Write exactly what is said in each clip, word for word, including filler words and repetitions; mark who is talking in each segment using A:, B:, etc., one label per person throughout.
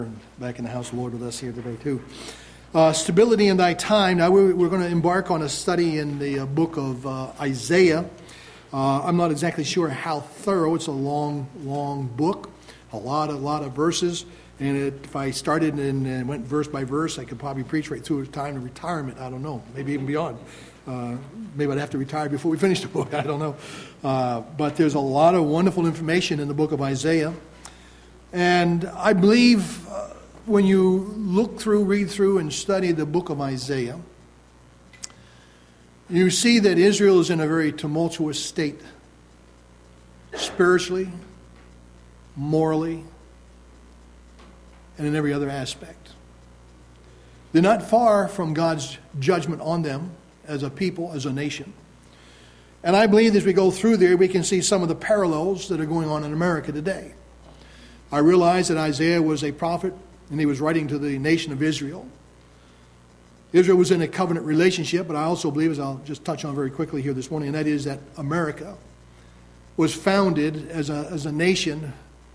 A: Back in the house of the Lord with us here today too. Uh, stability in thy time. Now we're, we're going to embark on a study in the uh, book of uh, Isaiah. Uh, I'm not exactly sure how thorough. It's a long, long book. A lot, a lot of verses. And it, if I started and, and went verse by verse, I could probably preach right through time to retirement. I don't know. Maybe even beyond. Uh, maybe I'd have to retire before we finish the book. I don't know. Uh, but there's a lot of wonderful information in the book of Isaiah. And I believe uh, when you look through, read through, and study the book of Isaiah, you see that Israel is in a very tumultuous state, spiritually, morally, and in every other aspect. They're not far from God's judgment on them as a people, as a nation. And I believe as we go through there, we can see some of the parallels that are going on in America today. I realize that Isaiah was a prophet, and he was writing to the nation of Israel. Israel was in a covenant relationship, but I also believe, as I'll just touch on very quickly here this morning, and that is that America was founded as a, as a nation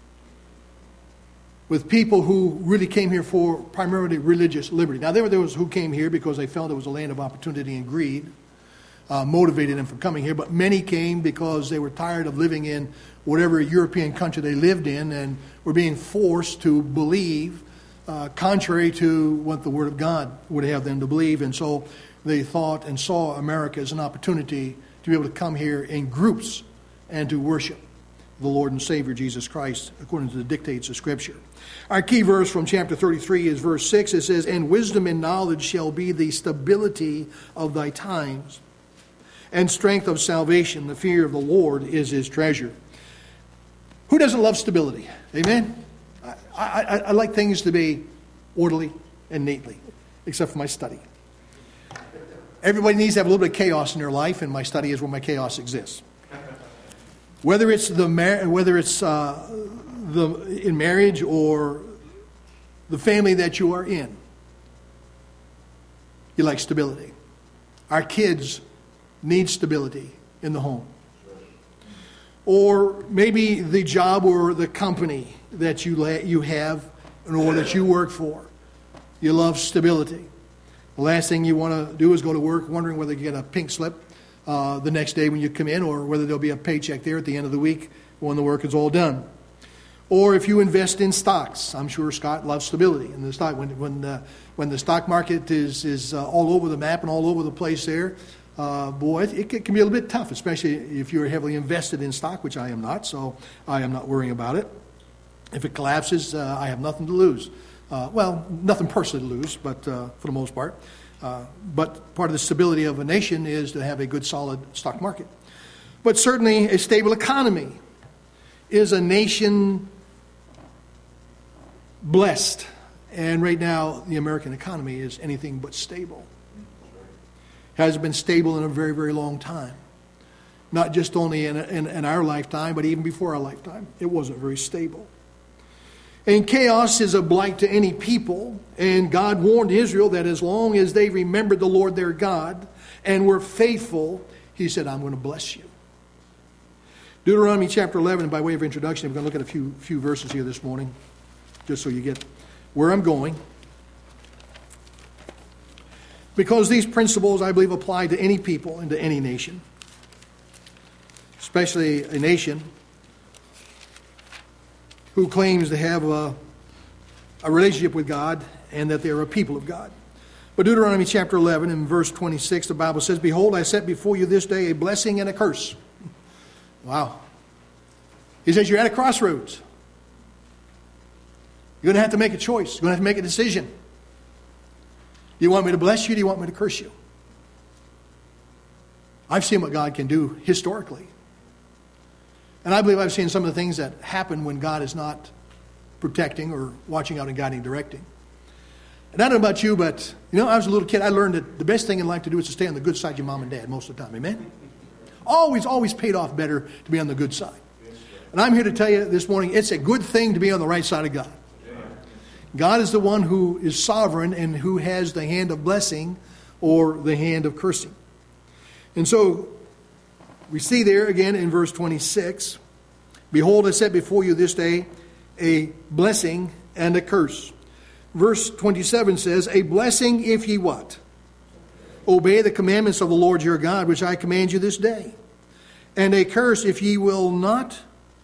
A: with people who really came here for primarily religious liberty. Now, there were those who came here because they felt it was a land of opportunity and greed, uh, motivated them from coming here, but many came because they were tired of living in whatever European country they lived in and were being forced to believe uh, contrary to what the Word of God would have them to believe. And so they thought and saw America as an opportunity to be able to come here in groups and to worship the Lord and Savior Jesus Christ according to the dictates of Scripture. Our key verse from chapter thirty-three is verse six. It says, "And wisdom and knowledge shall be the stability of thy times, and strength of salvation. The fear of the Lord is his treasure." Who doesn't love stability? Amen? I, I, I like things to be orderly and neatly, except for my study. Everybody needs to have a little bit of chaos in their life, and my study is where my chaos exists. Whether it's the mar- whether it's uh, the in marriage or the family that you are in, you like stability. Our kids need stability in the home. Or maybe the job or the company that you la- you have or that you work for. You love stability. The last thing you want to do is go to work wondering whether you get a pink slip uh, the next day when you come in, or whether there'll be a paycheck there at the end of the week when the work is all done. Or if you invest in stocks, I'm sure Scott loves stability in the stock. When when uh, when the stock market is is uh, all over the map and all over the place there. Uh, boy, it, it can be a little bit tough, especially if you're heavily invested in stock, which I am not, so I am not worrying about it. If it collapses, uh, I have nothing to lose. Uh, well, nothing personally to lose, but uh, for the most part. Uh, but part of the stability of a nation is to have a good, solid stock market. But certainly a stable economy is a nation blessed. And right now, the American economy is anything but stable. Hasn't been stable in a very, very long time. Not just only in, in, in our lifetime, but even before our lifetime. It wasn't very stable. And chaos is a blight to any people. And God warned Israel that as long as they remembered the Lord their God and were faithful, He said, I'm going to bless you. Deuteronomy chapter eleven, by way of introduction, we're going to look at a few, few verses here this morning, just so you get where I'm going. Because these principles, I believe, apply to any people and to any nation, especially a nation who claims to have a, a relationship with God and that they're a people of God. But Deuteronomy chapter eleven, in verse twenty-six, the Bible says, "Behold, I set before you this day a blessing and a curse." Wow. He says you're at a crossroads. You're going to have to make a choice. You're going to have to make a decision. Do you want me to bless you? Do you want me to curse you? I've seen what God can do historically. And I believe I've seen some of the things that happen when God is not protecting or watching out and guiding, directing. And I don't know about you, but, you know, I was a little kid. I learned that the best thing in life to do is to stay on the good side of your mom and dad most of the time. Amen? Always, always paid off better to be on the good side. And I'm here to tell you this morning, it's a good thing to be on the right side of God. God is the one who is sovereign and who has the hand of blessing or the hand of cursing. And so we see there again in verse twenty-six, "Behold, I set before you this day a blessing and a curse. verse twenty-seven says, a blessing if ye what? Obey the commandments of the Lord your God, which I command you this day. And a curse if ye will not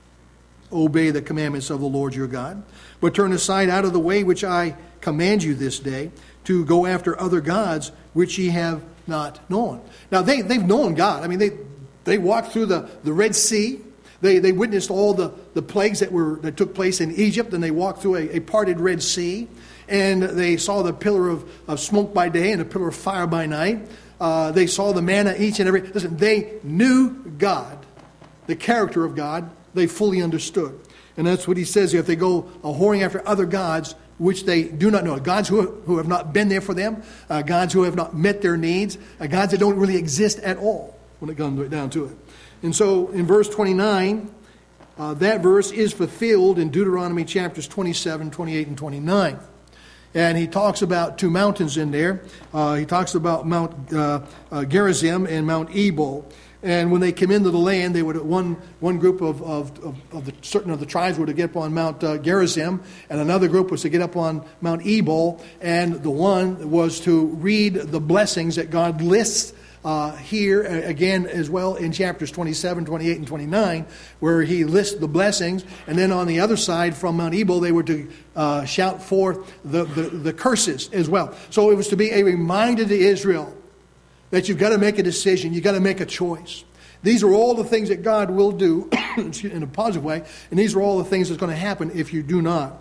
A: obey the commandments of the Lord your God, but turn aside out of the way which I command you this day, to go after other gods which ye have not known. Now, they, they've known God. I mean, they they walked through the, the Red Sea. They they witnessed all the, the plagues that were that took place in Egypt, and they walked through a, a parted Red Sea. And they saw the pillar of, of smoke by day and a pillar of fire by night. Uh, they saw the manna each and every... Listen, they knew God, the character of God. They fully understood. And that's what he says here. If they go uh, whoring after other gods, which they do not know, gods who, who have not been there for them, uh, gods who have not met their needs, uh, gods that don't really exist at all when it comes down to it. And so in verse twenty-nine, uh, that verse is fulfilled in Deuteronomy chapters twenty-seven, twenty-eight, and twenty-nine. And he talks about two mountains in there. Uh, he talks about Mount uh, uh, Gerizim and Mount Ebal. And when they came into the land, they would one one group of of, of, of the certain of the tribes were to get up on Mount uh, Gerizim, and another group was to get up on Mount Ebal. And the one was to read the blessings that God lists uh, here again as well in chapters twenty-seven, twenty-eight, and twenty-nine, where he lists the blessings. And then on the other side from Mount Ebal, they were to uh, shout forth the, the the curses as well. So it was to be a reminder to Israel that you've got to make a decision, you've got to make a choice. These are all the things that God will do in a positive way, and these are all the things that's going to happen if you do not.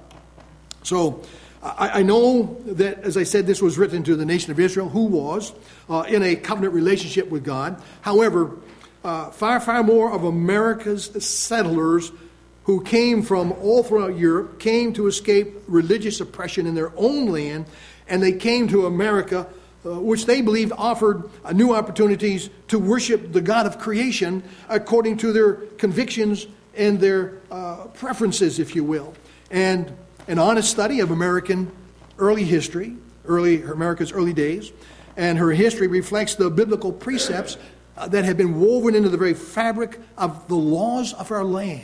A: So I, I know that, as I said, this was written to the nation of Israel, who was uh, in a covenant relationship with God. However, uh, far, far more of America's settlers who came from all throughout Europe came to escape religious oppression in their own land, and they came to America, Uh, which they believed offered uh, new opportunities to worship the God of creation according to their convictions and their uh, preferences, if you will. And an honest study of American early history, early America's early days, and her history reflects the biblical precepts uh, that have been woven into the very fabric of the laws of our land.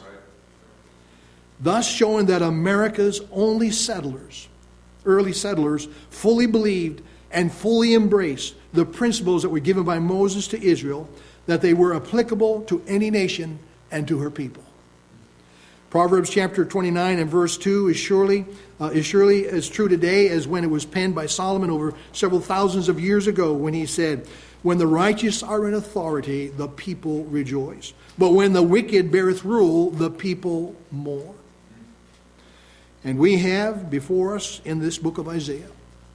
A: Thus showing that America's only settlers, early settlers, fully believed and fully embrace the principles that were given by Moses to Israel, that they were applicable to any nation and to her people. Proverbs chapter twenty-nine and verse two is surely uh, is surely as true today as when it was penned by Solomon over several thousands of years ago, when he said, "When the righteous are in authority, the people rejoice. But when the wicked beareth rule, the people mourn." And we have before us in this book of Isaiah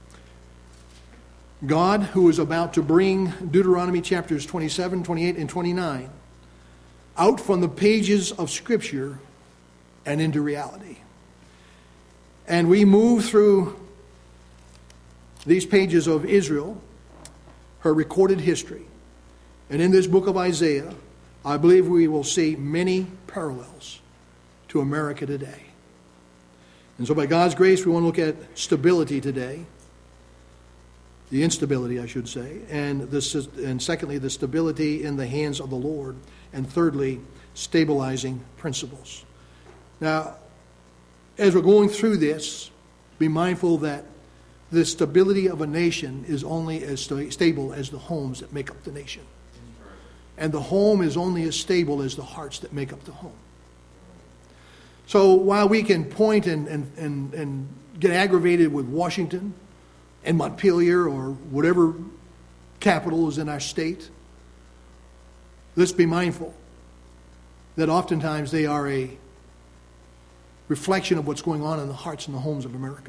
A: God, who is about to bring Deuteronomy chapters twenty-seven, twenty-eight, and twenty-nine out from the pages of Scripture and into reality. And we move through these pages of Israel, her recorded history. And in this book of Isaiah, I believe we will see many parallels to America today. And so by God's grace, we want to look at stability today. The instability, I should say, and this is, and secondly, the stability in the hands of the Lord, and thirdly, stabilizing principles. Now, as we're going through this, be mindful that the stability of a nation is only as st- stable as the homes that make up the nation. And the home is only as stable as the hearts that make up the home. So while we can point and, and, and, and get aggravated with Washington and Montpelier or whatever capital is in our state, let's be mindful that oftentimes they are a reflection of what's going on in the hearts and the homes of America.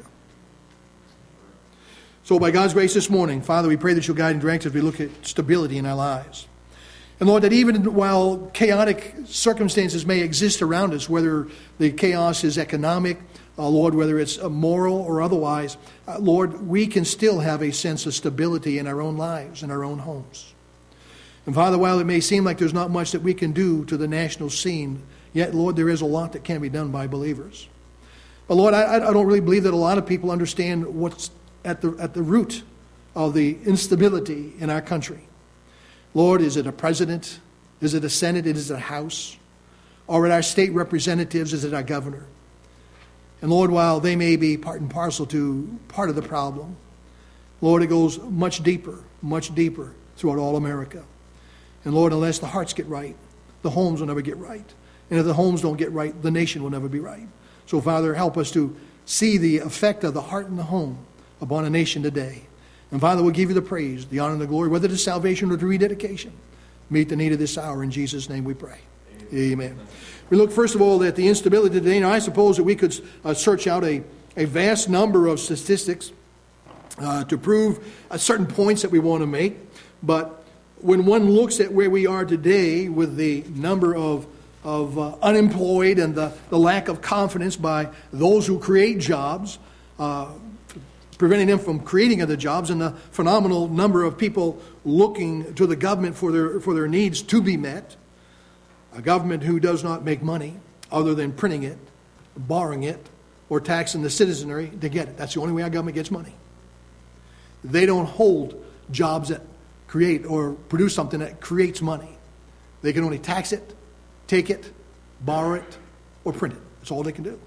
A: So by God's grace this morning, Father, we pray that you'll guide and direct as we look at stability in our lives. And Lord, that even while chaotic circumstances may exist around us, whether the chaos is economic, Uh, Lord, whether it's moral or otherwise, uh, Lord, we can still have a sense of stability in our own lives, in our own homes. And Father, while it may seem like there's not much that we can do to the national scene, yet, Lord, there is a lot that can be done by believers. But Lord, I, I don't really believe that a lot of people understand what's at the, at the root of the instability in our country. Lord, is it a president? Is it a Senate? Is it a House? Or at our state representatives? Is it our governor? And Lord, while they may be part and parcel to part of the problem, Lord, it goes much deeper, much deeper throughout all America. And Lord, unless the hearts get right, the homes will never get right. And if the homes don't get right, the nation will never be right. So, Father, help us to see the effect of the heart and the home upon a nation today. And, Father, we'll give you the praise, the honor, and the glory, whether to salvation or to rededication. Meet the need of this hour. In Jesus' name we pray. Amen. Amen. We look, first of all, at the instability today. Now, I suppose that we could uh, search out a, a vast number of statistics uh, to prove uh, certain points that we want to make. But when one looks at where we are today with the number of of uh, unemployed and the, the lack of confidence by those who create jobs, uh, preventing them from creating other jobs, and the phenomenal number of people looking to the government for their for their needs to be met, a government who does not make money other than printing it, borrowing it, or taxing the citizenry to get it. That's the only way our government gets money. They don't hold jobs that create or produce something that creates money. They can only tax it, take it, borrow it, or print it. That's all they can do.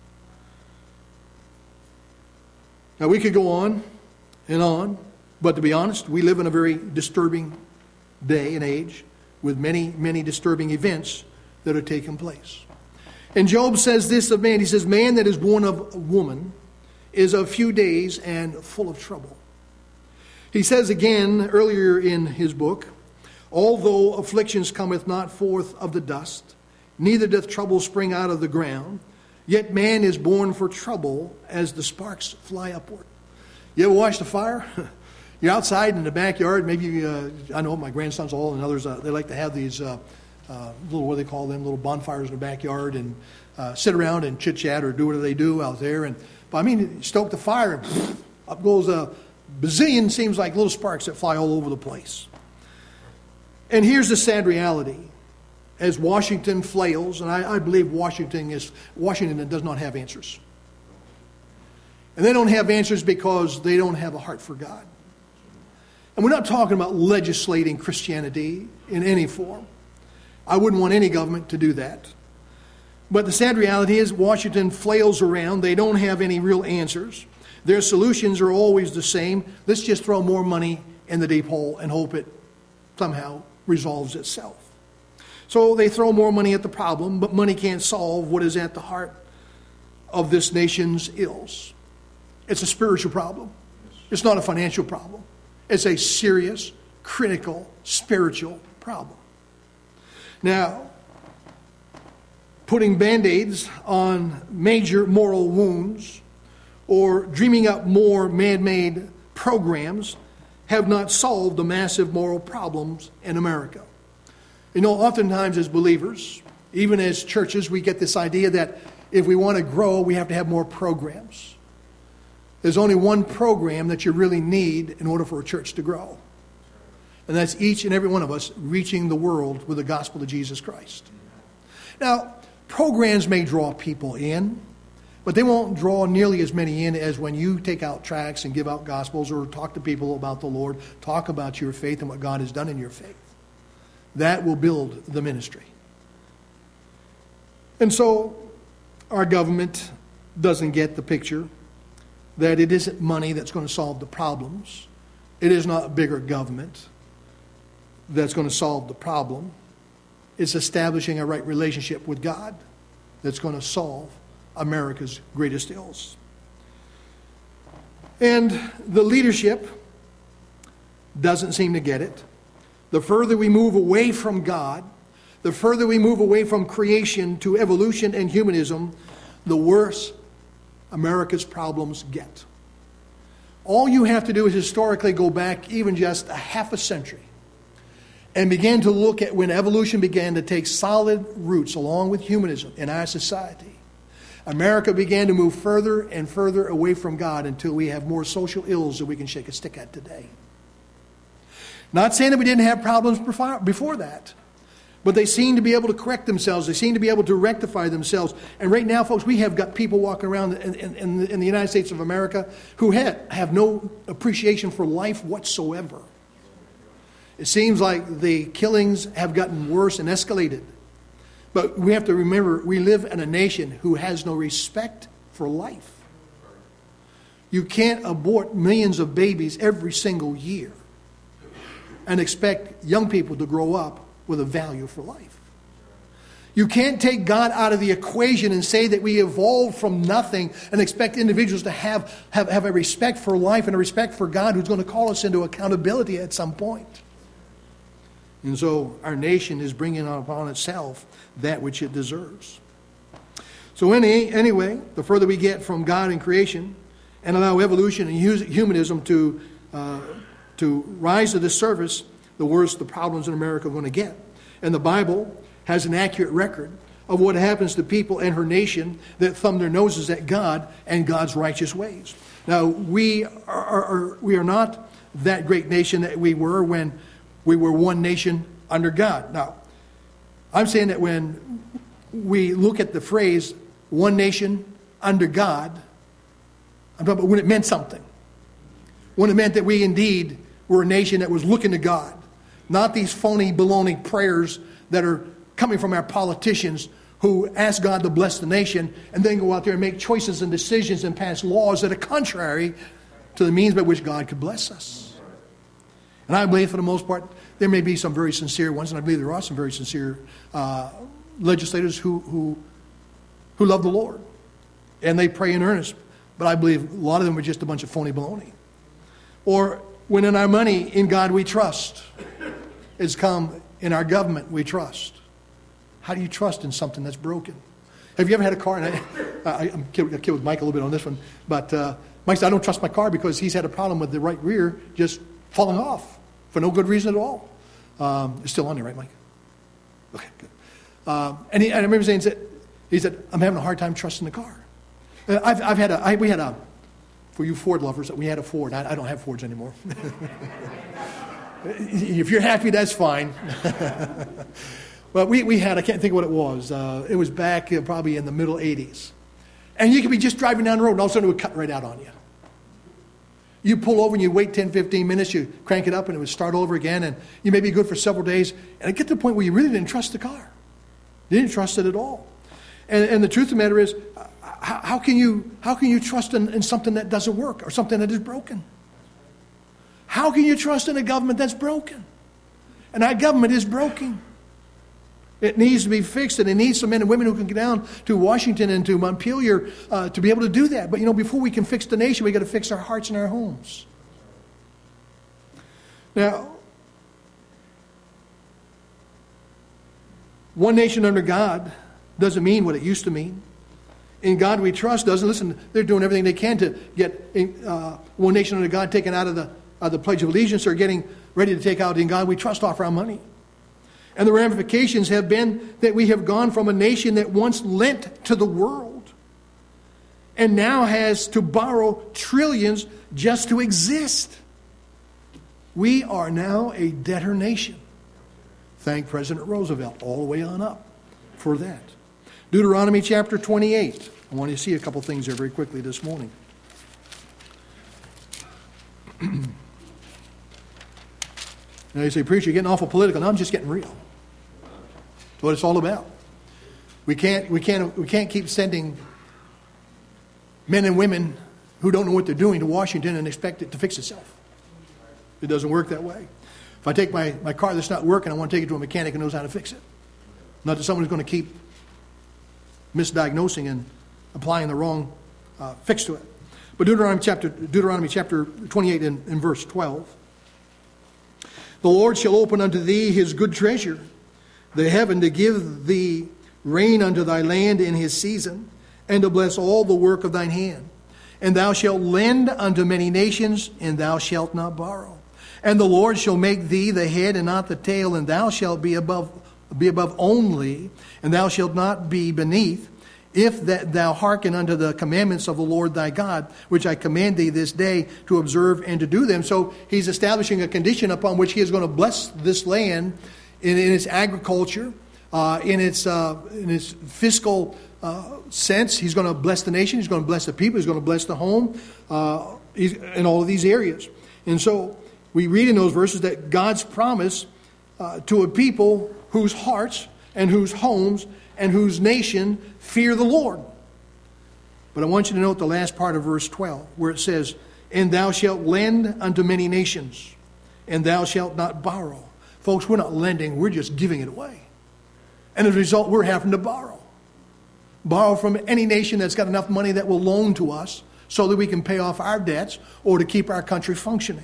A: Now, we could go on and on, but to be honest, we live in a very disturbing day and age with many, many disturbing events that are taking place. And Job says this of man. He says, man that is born of a woman is of few days and full of trouble. He says again earlier in his book, although afflictions cometh not forth of the dust, neither doth trouble spring out of the ground, yet man is born for trouble as the sparks fly upward. You ever watched a fire? You're outside in the backyard. Maybe, uh, I know my grandsons all and others, uh, they like to have these uh, uh, little, what do they call them, little bonfires in the backyard and uh, sit around and chit-chat or do whatever they do out there. And but I mean, stoke the fire and pff, up goes a bazillion, seems like little sparks that fly all over the place. And here's the sad reality. As Washington flails, and I, I believe Washington is Washington does not have answers. And they don't have answers because they don't have a heart for God. And we're not talking about legislating Christianity in any form. I wouldn't want any government to do that. But the sad reality is Washington flails around. They don't have any real answers. Their solutions are always the same. Let's just throw more money in the deep hole and hope it somehow resolves itself. So they throw more money at the problem, but money can't solve what is at the heart of this nation's ills. It's a spiritual problem. It's not a financial problem. It's a serious, critical, spiritual problem. Now, putting Band-Aids on major moral wounds or dreaming up more man-made programs have not solved the massive moral problems in America. You know, oftentimes as believers, even as churches, we get this idea that if we want to grow, we have to have more programs. There's only one program that you really need in order for a church to grow. And that's each and every one of us reaching the world with the gospel of Jesus Christ. Now, programs may draw people in, but they won't draw nearly as many in as when you take out tracts and give out gospels or talk to people about the Lord, talk about your faith and what God has done in your faith. That will build the ministry. And so our government doesn't get the picture that it isn't money that's going to solve the problems. It is not bigger government that's going to solve the problem. It's establishing a right relationship with God that's going to solve America's greatest ills. And the leadership doesn't seem to get it. The further we move away from God, the further we move away from creation to evolution and humanism, the worse America's problems get. All you have to do is historically go back even just a half a century and begin to look at when evolution began to take solid roots along with humanism in our society. America began to move further and further away from God until we have more social ills that we can shake a stick at today. Not saying that we didn't have problems before that, but they seem to be able to correct themselves. They seem to be able to rectify themselves. And right now, folks, we have got people walking around in, in, in the United States of America who have, have no appreciation for life whatsoever. It seems like the killings have gotten worse and escalated. But we have to remember, we live in a nation who has no respect for life. You can't abort millions of babies every single year and expect young people to grow up with a value for life. You can't take God out of the equation and say that we evolved from nothing and expect individuals to have, have, have a respect for life and a respect for God who's going to call us into accountability at some point. And so our nation is bringing upon itself that which it deserves. So any, anyway, the further we get from God and creation and allow evolution and humanism to, uh, to rise to the surface, the worse the problems in America are going to get. And the Bible has an accurate record of what happens to people and her nation that thumb their noses at God and God's righteous ways. Now, we are, are, we are not that great nation that we were when we were one nation under God. Now, I'm saying that when we look at the phrase, one nation under God, I'm talking about when it meant something. When it meant that we indeed were a nation that was looking to God. Not these phony, baloney prayers that are coming from our politicians who ask God to bless the nation and then go out there and make choices and decisions and pass laws that are contrary to the means by which God could bless us. And I believe for the most part, there may be some very sincere ones, and I believe there are some very sincere uh, legislators who, who, who love the Lord. And they pray in earnest. But I believe a lot of them are just a bunch of phony baloney. Or when in our money, in God we trust. It's come in our government we trust. How do you trust in something that's broken? Have you ever had a car? And I, I, I'm kid, kid with Mike a little bit on this one. But uh, Mike said, I don't trust my car because he's had a problem with the right rear just falling off for no good reason at all. Um, it's still on there, right, Mike? Okay, good. Um, and, he, and I remember saying, he said, I'm having a hard time trusting the car. Uh, I've, I've had a, I, we had a, for you Ford lovers, we had a Ford. I, I don't have Fords anymore. If you're happy, that's fine. But we, we had, I can't think of what it was. Uh, it was back uh, probably in the middle eighties. And you could be just driving down the road and all of a sudden it would cut right out on you. You pull over and you wait ten, fifteen minutes, you crank it up and it would start over again. And you may be good for several days. And it get to the point where you really didn't trust the car. You didn't trust it at all. And, and the truth of the matter is, how, how can you, how can you trust in, in something that doesn't work or something that is broken? How can you trust in a government that's broken? And our government is broken. It needs to be fixed, and it needs some men and women who can get down to Washington and to Montpelier uh, to be able to do that. But, you know, before we can fix the nation, we've got to fix our hearts and our homes. Now, one nation under God doesn't mean what it used to mean. In God we trust doesn't. Listen, they're doing everything they can to get uh, one nation under God taken out of the, uh, the Pledge of Allegiance, or getting ready to take out in God we trust off our money. And the ramifications have been that we have gone from a nation that once lent to the world and now has to borrow trillions just to exist. We are now a debtor nation. Thank President Roosevelt all the way on up for that. Deuteronomy chapter twenty-eight. I want you to see a couple things there very quickly this morning. Now you say, preacher, you're getting awful political. No, I'm just getting real. That's what it's all about. We can't, we can't, we can't keep sending men and women who don't know what they're doing to Washington and expect it to fix itself. It doesn't work that way. If I take my, my car that's not working, I want to take it to a mechanic who knows how to fix it. Not to someone who's going to keep misdiagnosing and applying the wrong uh, fix to it. But Deuteronomy chapter, Deuteronomy chapter twenty-eight in, in verse twelve. The Lord shall open unto thee his good treasure, the heaven, to give thee rain unto thy land in his season, and to bless all the work of thine hand. And thou shalt lend unto many nations, and thou shalt not borrow. And the Lord shall make thee the head and not the tail, and thou shalt be above, be above only, and thou shalt not be beneath, if that thou hearken unto the commandments of the Lord thy God, which I command thee this day to observe and to do them. So he's establishing a condition upon which he is going to bless this land in, in its agriculture, uh, in its uh, in its fiscal uh, sense. He's going to bless the nation. He's going to bless the people. He's going to bless the home uh, in all of these areas. And so we read in those verses that God's promise uh, to a people whose hearts and whose homes and whose nation fear the Lord. But I want you to note the last part of verse twelve, where it says, and thou shalt lend unto many nations, and thou shalt not borrow. Folks, we're not lending, we're just giving it away. And as a result, we're having to borrow. Borrow from any nation that's got enough money that will loan to us so that we can pay off our debts or to keep our country functioning.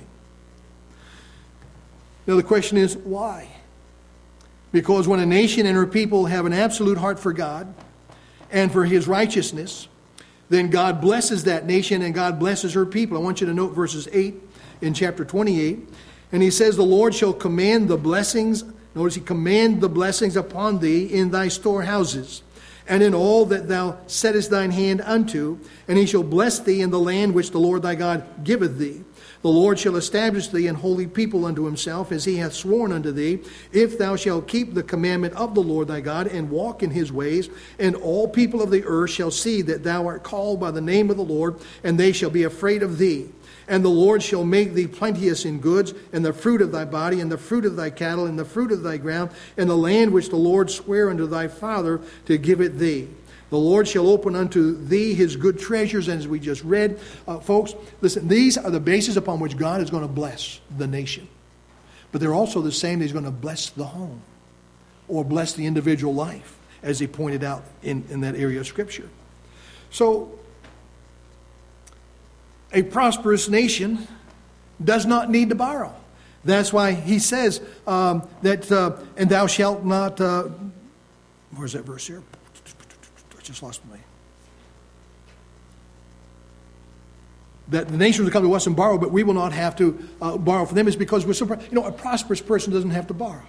A: Now the question is, why? Because when a nation and her people have an absolute heart for God and for His righteousness, then God blesses that nation and God blesses her people. I want you to note verses eight in chapter twenty-eight. And he says, the Lord shall command the blessings, notice he command the blessings upon thee in thy storehouses, and in all that thou settest thine hand unto, and he shall bless thee in the land which the Lord thy God giveth thee. The Lord shall establish thee an holy people unto himself, as he hath sworn unto thee, if thou shalt keep the commandment of the Lord thy God, and walk in his ways. And all people of the earth shall see that thou art called by the name of the Lord, and they shall be afraid of thee. And the Lord shall make thee plenteous in goods, and the fruit of thy body, and the fruit of thy cattle, and the fruit of thy ground, and the land which the Lord sware unto thy father to give it thee. The Lord shall open unto thee his good treasures, as we just read. Uh, folks, listen, these are the basis upon which God is going to bless the nation. But they're also the same, he's going to bless the home, or bless the individual life, as he pointed out in, in that area of Scripture. So, a prosperous nation does not need to borrow. That's why he says um, that, uh, and thou shalt not, uh, where's that verse here? I just lost my. That the nations will come to us and borrow, but we will not have to uh, borrow from them, is because we're so, you know, a prosperous person doesn't have to borrow.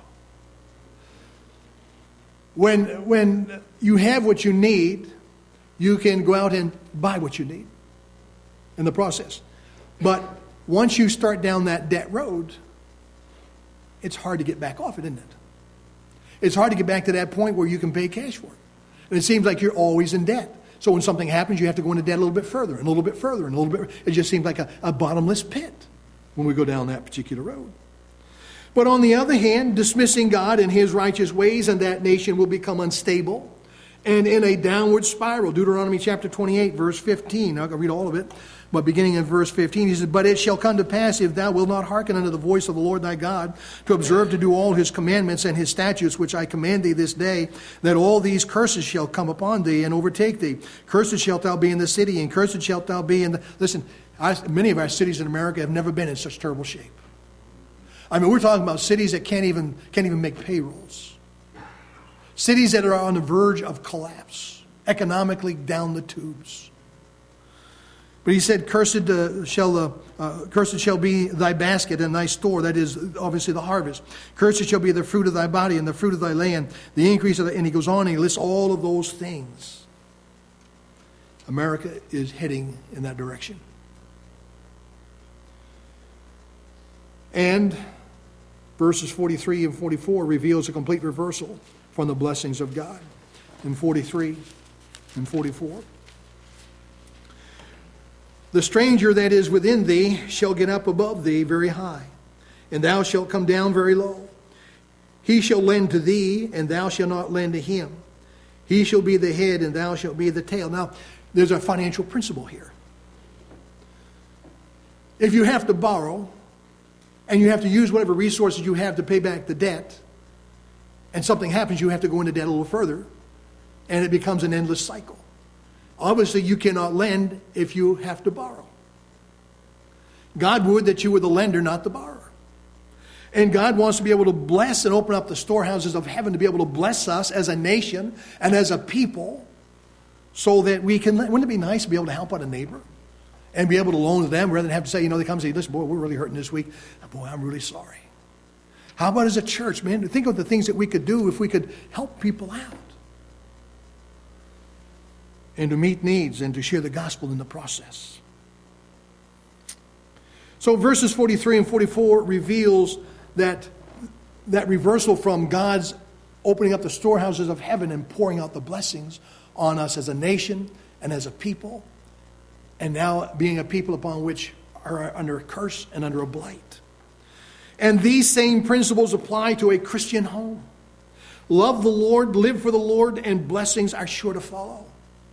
A: When, when you have what you need, you can go out and buy what you need in the process. But once you start down that debt road, it's hard to get back off it, isn't it? It's hard to get back to that point where you can pay cash for it. And it seems like you're always in debt. So when something happens, you have to go into debt a little bit further, and a little bit further, and a little bit. It just seems like a, a bottomless pit when we go down that particular road. But on the other hand, dismissing God and his righteous ways, and that nation will become unstable and in a downward spiral. Deuteronomy chapter twenty-eight, verse fifteen. I'll read all of it. But beginning in verse fifteen, he says, but it shall come to pass, if thou wilt not hearken unto the voice of the Lord thy God, to observe to do all his commandments and his statutes, which I command thee this day, that all these curses shall come upon thee and overtake thee. Cursed shalt thou be in the city, and cursed shalt thou be in the... Listen, I, many of our cities in America have never been in such terrible shape. I mean, we're talking about cities that can't even, can't even make payrolls. Cities that are on the verge of collapse, economically down the tubes. But he said, cursed, uh, shall, uh, uh, cursed shall be thy basket and thy store. That is obviously the harvest. Cursed shall be the fruit of thy body and the fruit of thy land, the increase of the... And he goes on and he lists all of those things. America is heading in that direction. And verses forty-three and forty-four reveals a complete reversal from the blessings of God. In forty-three and forty-four. The stranger that is within thee shall get up above thee very high, and thou shalt come down very low. He shall lend to thee, and thou shalt not lend to him. He shall be the head, and thou shalt be the tail. Now, there's a financial principle here. If you have to borrow, and you have to use whatever resources you have to pay back the debt, and something happens, you have to go into debt a little further, and it becomes an endless cycle. Obviously, you cannot lend if you have to borrow. God would that you were the lender, not the borrower. And God wants to be able to bless and open up the storehouses of heaven to be able to bless us as a nation and as a people so that we can... Wouldn't it be nice to be able to help out a neighbor and be able to loan to them rather than have to say, you know, they come and say, listen, boy, we're really hurting this week. Boy, I'm really sorry. How about as a church, man? Think of the things that we could do if we could help people out. And to meet needs and to share the gospel in the process. So verses forty-three and forty-four reveals that, that reversal from God's opening up the storehouses of heaven and pouring out the blessings on us as a nation and as a people, and now being a people upon which are under a curse and under a blight. And these same principles apply to a Christian home. Love the Lord, live for the Lord, and blessings are sure to follow.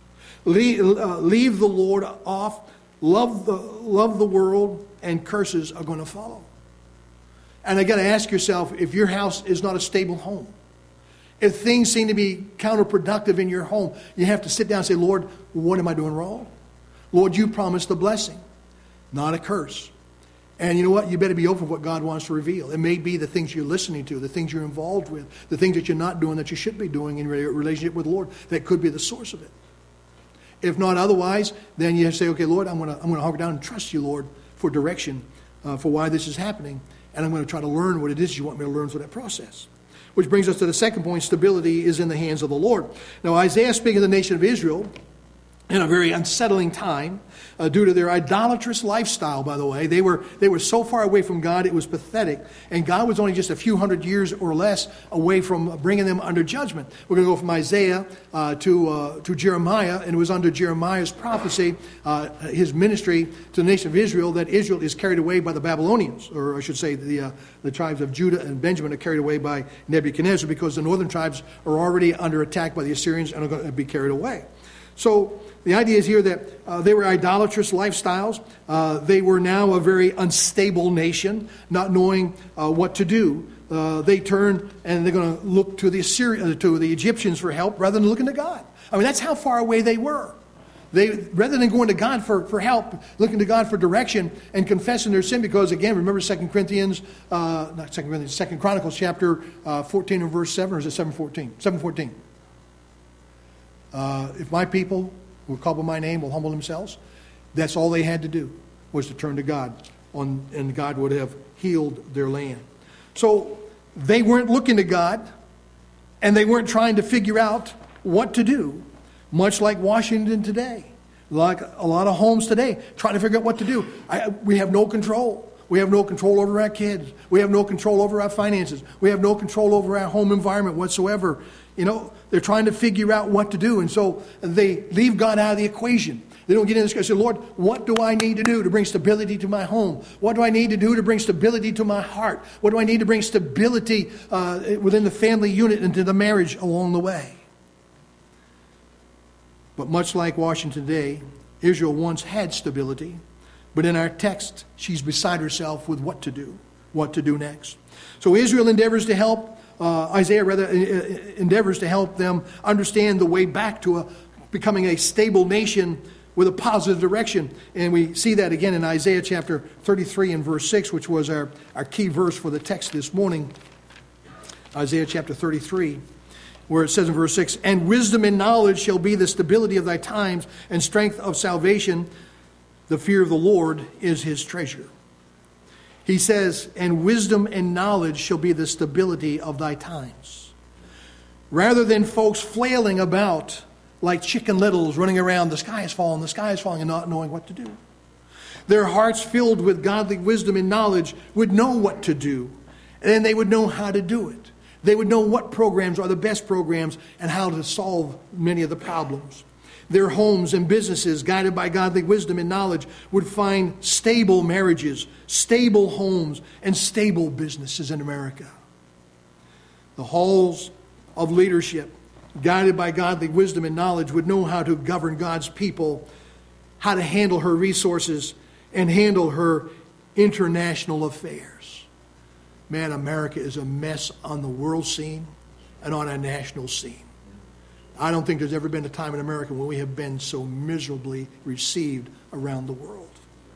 A: leave, uh, leave the Lord off, love the, love the world, and curses are going to follow. And I got to ask yourself, if your house is not a stable home, if things seem to be counterproductive in your home, you have to sit down and say, Lord, what am I doing wrong? Lord, you promised a blessing, not a curse. And you know what? You better be open to what God wants to reveal. It may be the things you're listening to, the things you're involved with, the things that you're not doing that you should be doing in your relationship with the Lord. That could be the source of it. If not otherwise, then you say, okay, Lord, I'm going to I'm going to hunker down and trust you, Lord, for direction, uh, for why this is happening. And I'm going to try to learn what it is you want me to learn through that process. Which brings us to the second point, stability is in the hands of the Lord. Now, Isaiah speaking of the nation of Israel in a very unsettling time uh, due to their idolatrous lifestyle, by the way. They were, they were so far away from God, it was pathetic. And God was only just a few hundred years or less away from bringing them under judgment. We're going to go from Isaiah uh, to, uh, to Jeremiah, and it was under Jeremiah's prophecy, uh, his ministry to the nation of Israel, that Israel is carried away by the Babylonians, or I should say the, uh, the tribes of Judah and Benjamin are carried away by Nebuchadnezzar, because the northern tribes are already under attack by the Assyrians and are going to be carried away. So the idea is here that uh, they were idolatrous lifestyles. Uh, they were now a very unstable nation, not knowing uh, what to do. Uh, they turned and they're going to look to the Assyri- to the Egyptians for help rather than looking to God. I mean, that's how far away they were. They, rather than going to God for, for help, looking to God for direction and confessing their sin, because again, remember Second Corinthians, uh, not Second Corinthians, Second Chronicles chapter uh, fourteen and verse seven, or is it seven fourteen? seven fourteen. Uh, if my people who are called by my name will humble themselves, that's all they had to do, was to turn to God, on, and God would have healed their land. So they weren't looking to God, and they weren't trying to figure out what to do, much like Washington today, like a lot of homes today, trying to figure out what to do. I, we have no control. We have no control over our kids. We have no control over our finances. We have no control over our home environment whatsoever. You know, they're trying to figure out what to do. And so they leave God out of the equation. They don't get in this and say, Lord, what do I need to do to bring stability to my home? What do I need to do to bring stability to my heart? What do I need to bring stability uh, within the family unit and to the marriage along the way? But much like Washington today, Israel once had stability. But in our text, she's beside herself with what to do, what to do next. So Israel endeavors to help, uh, Isaiah rather, endeavors to help them understand the way back to a, becoming a stable nation with a positive direction. And we see that again in Isaiah chapter thirty-three and verse six, which was our, our key verse for the text this morning. Isaiah chapter thirty-three, where it says in verse six, "And wisdom and knowledge shall be the stability of thy times, and strength of salvation. The fear of the Lord is his treasure." He says, and wisdom and knowledge shall be the stability of thy times. Rather than folks flailing about like chicken littles running around, the sky is falling, the sky is falling, and not knowing what to do. Their hearts filled with godly wisdom and knowledge would know what to do, and they would know how to do it. They would know what programs are the best programs and how to solve many of the problems. Their homes and businesses, guided by godly wisdom and knowledge, would find stable marriages, stable homes, and stable businesses in America. The halls of leadership, guided by godly wisdom and knowledge, would know how to govern God's people, how to handle her resources, and handle her international affairs. Man, America is a mess on the world scene and on our national scene. I don't think there's ever been a time in America when we have been so miserably received around the world.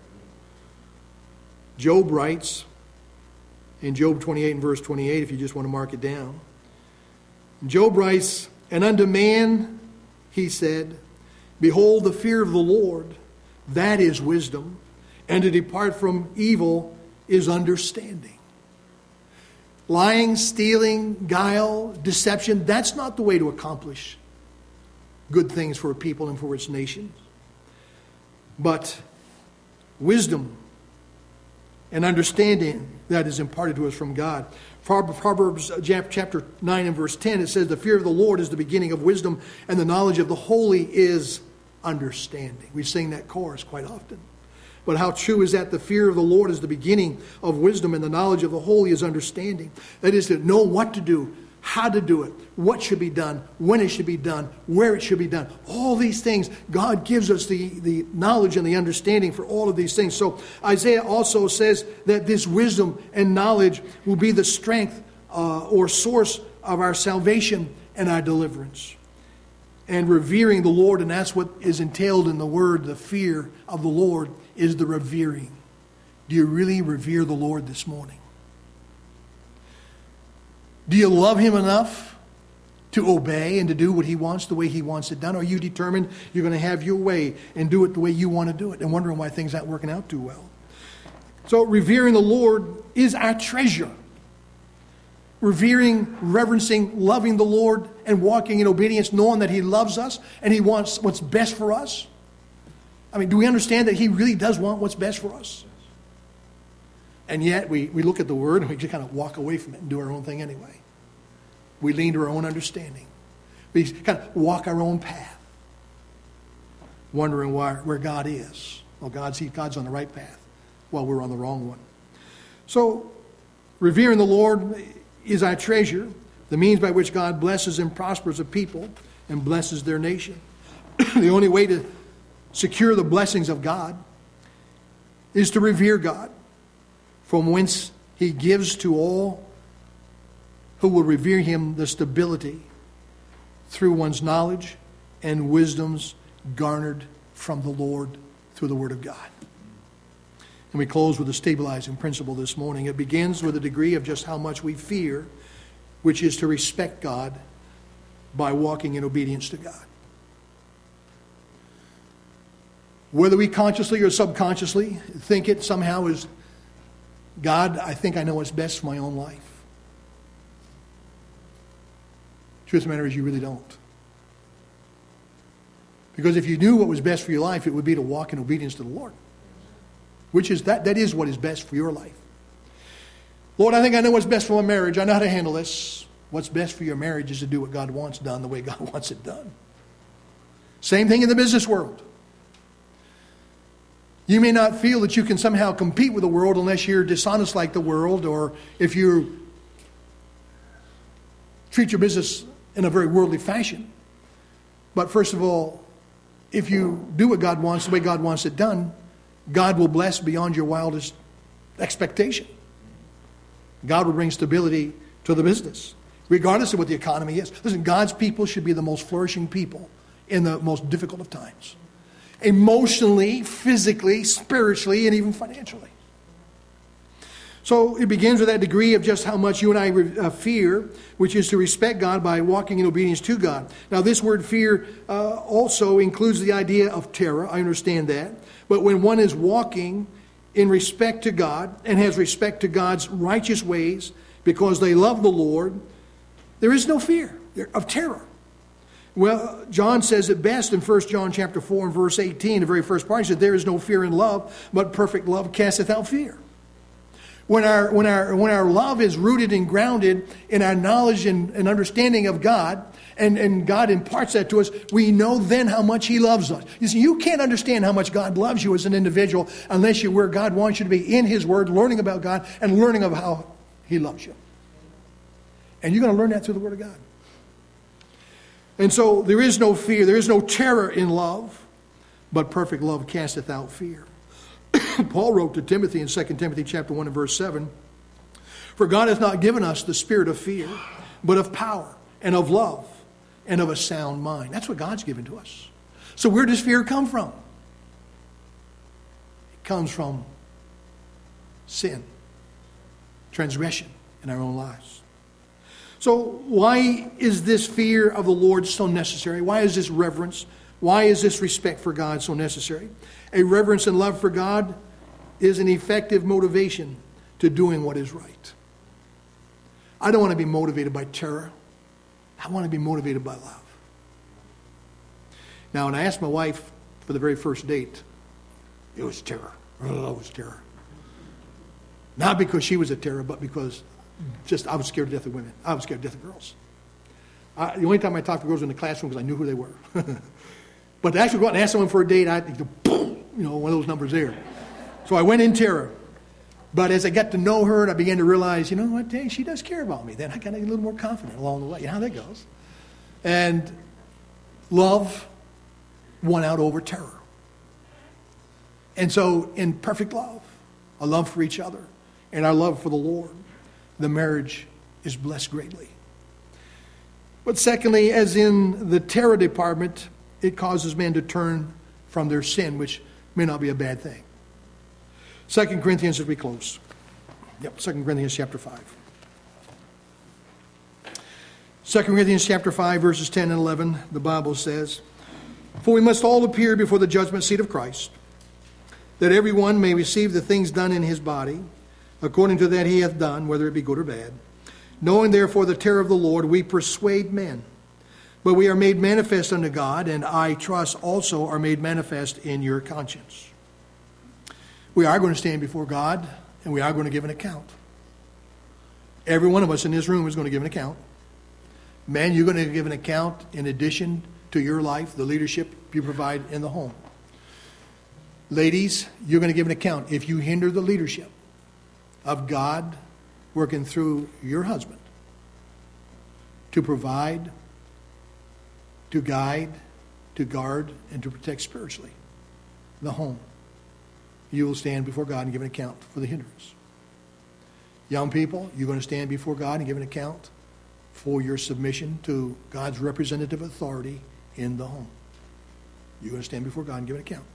A: Job writes in Job twenty-eight and verse twenty-eight, if you just want to mark it down. Job writes, "And unto man he said, Behold, the fear of the Lord, that is wisdom, and to depart from evil is understanding." Lying, stealing, guile, deception, that's not the way to accomplish good things for a people and for its nations. But wisdom and understanding that is imparted to us from God. Proverbs chapter nine and verse ten, it says, "The fear of the Lord is the beginning of wisdom, and the knowledge of the holy is understanding." We sing that chorus quite often. But how true is that? The fear of the Lord is the beginning of wisdom, and the knowledge of the holy is understanding. That is to know what to do, how to do it, what should be done, when it should be done, where it should be done. All these things, God gives us the, the knowledge and the understanding for all of these things. So Isaiah also says that this wisdom and knowledge will be the strength uh, or source of our salvation and our deliverance. And revering the Lord, and that's what is entailed in the word, the fear of the Lord, is the revering. Do you really revere the Lord this morning? Do you love Him enough to obey and to do what He wants the way He wants it done? Or are you determined you're going to have your way and do it the way you want to do it and wondering why things aren't working out too well? So revering the Lord is our treasure. Revering, reverencing, loving the Lord and walking in obedience, knowing that He loves us and He wants what's best for us. I mean, do we understand that He really does want what's best for us? And yet we, we look at the Word and we just kind of walk away from it and do our own thing anyway. We lean to our own understanding. We kind of walk our own path, wondering why, where God is. Well, God's, God's on the right path while we're on the wrong one. So, revering the Lord is our treasure, the means by which God blesses and prospers a people and blesses their nation. The only way to secure the blessings of God is to revere God, from whence He gives to all who will revere Him the stability through one's knowledge and wisdoms garnered from the Lord through the Word of God. And we close with a stabilizing principle this morning. It begins with a degree of just how much we fear, which is to respect God by walking in obedience to God. Whether we consciously or subconsciously think it somehow is, God, I think I know what's best for my own life. Truth of the matter is, you really don't. Because if you knew what was best for your life, it would be to walk in obedience to the Lord. Which is, that, that is what is best for your life. Lord, I think I know what's best for my marriage. I know how to handle this. What's best for your marriage is to do what God wants done the way God wants it done. Same thing in the business world. You may not feel that you can somehow compete with the world unless you're dishonest like the world, or if you treat your business in a very worldly fashion. But first of all, if you do what God wants the way God wants it done, God will bless beyond your wildest expectation. God will bring stability to the business, regardless of what the economy is. Listen, God's people should be the most flourishing people in the most difficult of times. Emotionally, physically, spiritually, and even financially. So it begins with that degree of just how much you and I uh, fear, which is to respect God by walking in obedience to God. Now, this word fear uh, also includes the idea of terror. I understand that. But when one is walking in respect to God and has respect to God's righteous ways because they love the Lord, there is no fear of terror. Well, John says it best in First John chapter four and verse eighteen, the very first part. He said, there is no fear in love, but perfect love casteth out fear. When our, when our, when our love is rooted and grounded in our knowledge and, and understanding of God, and, and God imparts that to us, we know then how much He loves us. You see, you can't understand how much God loves you as an individual unless you're where God wants you to be, in His Word, learning about God and learning of how He loves you. And you're going to learn that through the Word of God. And so there is no fear, there is no terror in love, but perfect love casteth out fear. Paul wrote to Timothy in Second Timothy chapter one and verse seven, for God hath not given us the spirit of fear, but of power and of love and of a sound mind. That's what God's given to us. So where does fear come from? It comes from sin, transgression in our own lives. So why is this fear of the Lord so necessary? Why is this reverence? Why is this respect for God so necessary? A reverence and love for God is an effective motivation to doing what is right. I don't want to be motivated by terror. I want to be motivated by love. Now, when I asked my wife for the very first date, it was terror. Oh, it was terror. Not because she was a terror, but because just I was scared to death of women. I was scared to death of girls. I, the only time I talked to girls was in the classroom because I knew who they were. But to actually go out and ask someone for a date, I, you know, one of those numbers there. So I went in terror. But as I got to know her and I began to realize, you know what, dang, she does care about me. Then I got a little more confident along the way. You know how that goes. And love won out over terror. And so in perfect love, a love for each other, and our love for the Lord, the marriage is blessed greatly. But secondly, as in the terror department, it causes men to turn from their sin, which may not be a bad thing. Second Corinthians as we close. Yep, Second Corinthians chapter five. Second Corinthians chapter five, verses ten and eleven, the Bible says, "For we must all appear before the judgment seat of Christ, that every one may receive the things done in his body, according to that he hath done, whether it be good or bad. Knowing therefore the terror of the Lord, we persuade men. But we are made manifest unto God, and I trust also are made manifest in your conscience." We are going to stand before God, and we are going to give an account. Every one of us in this room is going to give an account. Man, you're going to give an account in addition to your life, the leadership you provide in the home. Ladies, you're going to give an account if you hinder the leadership of God working through your husband to provide, to guide, to guard, and to protect spiritually the home. You will stand before God and give an account for the hindrance. Young people, you're going to stand before God and give an account for your submission to God's representative authority in the home. You're going to stand before God and give an account.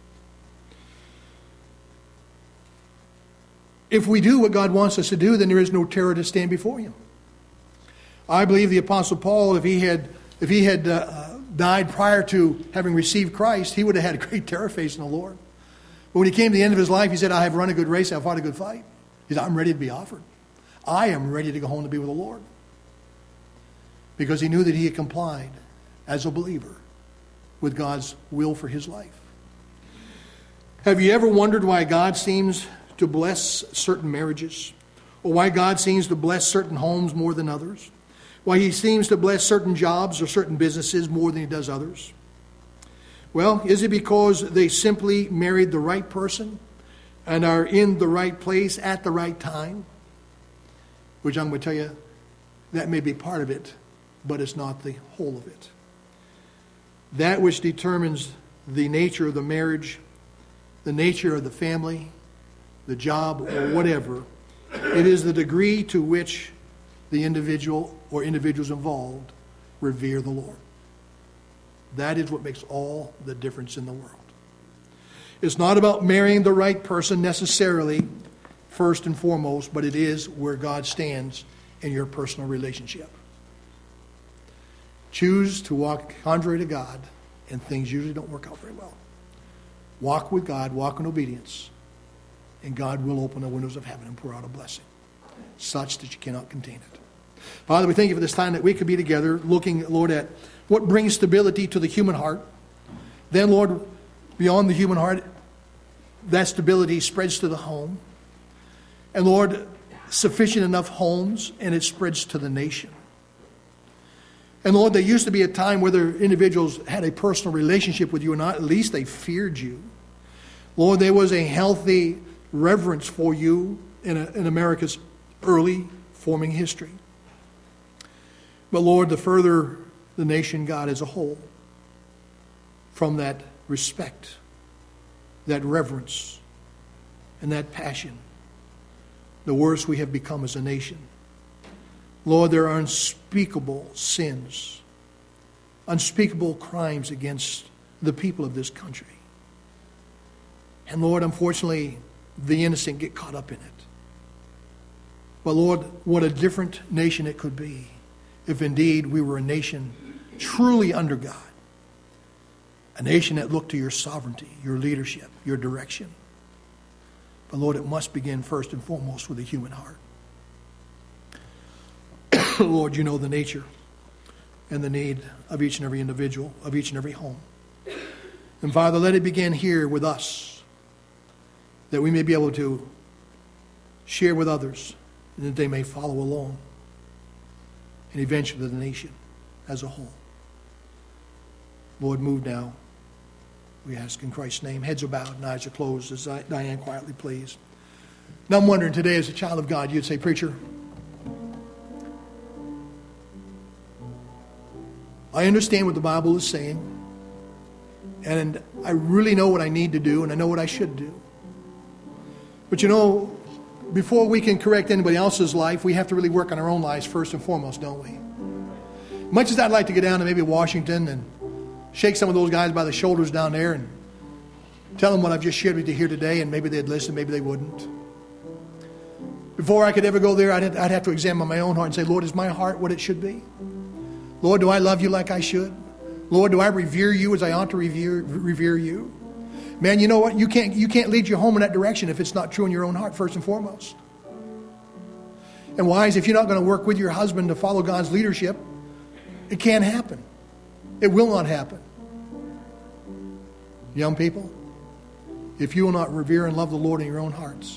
A: If we do what God wants us to do, then there is no terror to stand before Him. I believe the Apostle Paul, if he had if he had uh, died prior to having received Christ, he would have had a great terror facing the Lord. But when he came to the end of his life, he said, "I have run a good race, I have fought a good fight." He said, "I'm ready to be offered. I am ready to go home to be with the Lord." Because he knew that he had complied as a believer with God's will for his life. Have you ever wondered why God seems to bless certain marriages? Or why God seems to bless certain homes more than others? Why He seems to bless certain jobs or certain businesses more than He does others? Well, is it because they simply married the right person and are in the right place at the right time? Which I'm going to tell you, that may be part of it, but it's not the whole of it. That which determines the nature of the marriage, the nature of the family, the job, or whatever, it is the degree to which the individual or individuals involved revere the Lord. That is what makes all the difference in the world. It's not about marrying the right person necessarily, first and foremost, but it is where God stands in your personal relationship. Choose to walk contrary to God, and things usually don't work out very well. Walk with God, walk in obedience, and God will open the windows of heaven and pour out a blessing, such that you cannot contain it. Father, we thank you for this time that we could be together, looking, Lord, at what brings stability to the human heart. Then, Lord, beyond the human heart, that stability spreads to the home. And, Lord, sufficient enough homes, and it spreads to the nation. And, Lord, there used to be a time where the individuals had a personal relationship with you, and not at least they feared you. Lord, there was a healthy reverence for you in, a, in America's early forming history. But Lord, the further the nation got as a whole from that respect, that reverence, and that passion, the worse we have become as a nation. Lord, there are unspeakable sins, unspeakable crimes against the people of this country. And Lord, unfortunately, the innocent get caught up in it. But Lord, what a different nation it could be if indeed we were a nation truly under God. A nation that looked to your sovereignty, your leadership, your direction. But Lord, it must begin first and foremost with a human heart. Lord, you know the nature and the need of each and every individual, of each and every home. And Father, let it begin here with us, that we may be able to share with others, and that they may follow along, and eventually the nation as a whole. Lord, move now. We ask in Christ's name. Heads are bowed and eyes are closed as Diane quietly plays Now I'm wondering today, as a child of God, you'd say, preacher, I understand what the Bible is saying, and I really know what I need to do, and I know what I should do. But you know, before we can correct anybody else's life, we have to really work on our own lives first and foremost, don't we? Much as I'd like to get down to maybe Washington and shake some of those guys by the shoulders down there and tell them what I've just shared with you here today, and maybe they'd listen, maybe they wouldn't. Before I could ever go there, I'd, I'd have to examine my own heart and say, Lord, is my heart what it should be? Lord, do I love you like I should? Lord, do I revere you as I ought to revere, revere you? Man, you know what? You can't, you can't lead your home in that direction if it's not true in your own heart, first and foremost. And wives, if you're not going to work with your husband to follow God's leadership, it can't happen. It will not happen. Young people, if you will not revere and love the Lord in your own hearts,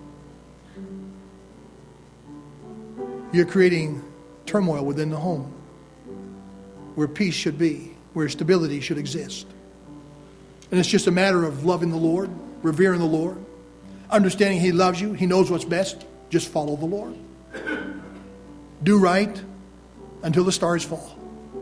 A: you're creating turmoil within the home where peace should be, where stability should exist. And it's just a matter of loving the Lord, revering the Lord, understanding He loves you, He knows what's best. Just follow the Lord. Do right until the stars fall.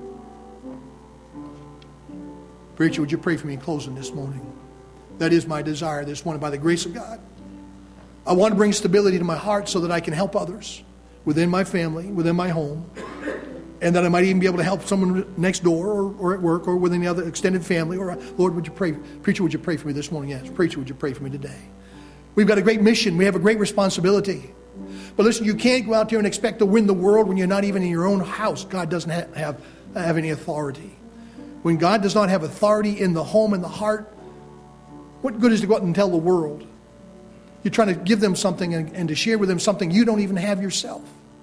A: Preacher, would you pray for me in closing this morning? That is my desire this morning by the grace of God. I want to bring stability to my heart so that I can help others within my family, within my home, and that I might even be able to help someone next door or, or at work or within the other extended family. Or, Lord, would you pray? Preacher, would you pray for me this morning? Yes. Preacher, would you pray for me today? We've got a great mission. We have a great responsibility. But listen, you can't go out there and expect to win the world when you're not even in your own house. God doesn't have, have, have any authority. When God does not have authority in the home and the heart, what good is to go out and tell the world? You're trying to give them something and, and to share with them something you don't even have yourself.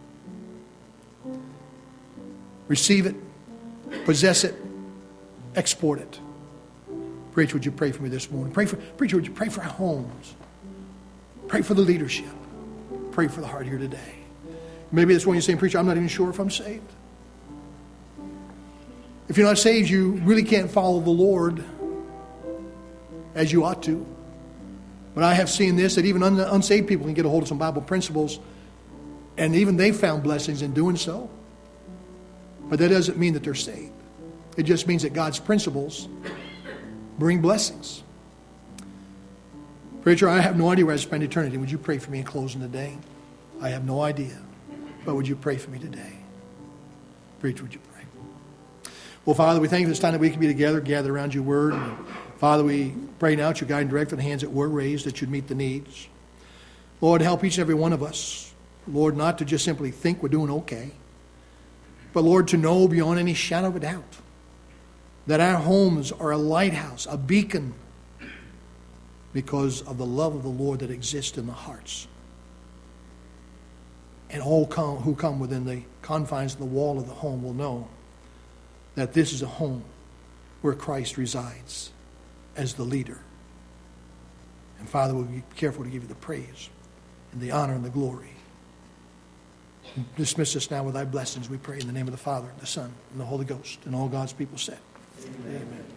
A: Receive it, possess it, export it. Preacher, would you pray for me this morning? Pray for, preacher, would you pray for our homes? Pray for the leadership. Pray for the heart here today. Maybe this one you're saying, preacher, I'm not even sure if I'm saved. If you're not saved, you really can't follow the Lord as you ought to. But I have seen this, that even un- unsaved people can get a hold of some Bible principles, and even they found blessings in doing so. But that doesn't mean that they're saved. It just means that God's principles bring blessings. Preacher, I have no idea where I spend eternity. Would you pray for me in closing today? I have no idea. But would you pray for me today? Preacher, would you pray? Well, Father, we thank you for this time that we can be together, gather around your word. And Father, we pray now that you guide and direct for the hands that were raised, that you'd meet the needs. Lord, help each and every one of us, Lord, not to just simply think we're doing okay, but Lord, to know beyond any shadow of a doubt that our homes are a lighthouse, a beacon, because of the love of the Lord that exists in the hearts. And all come, who come within the confines of the wall of the home will know that this is a home where Christ resides as the leader. And Father, we'll be careful to give you the praise and the honor and the glory. Dismiss us now with thy blessings, we pray in the name of the Father, the Son, and the Holy Ghost. And all God's people said, Amen. Amen.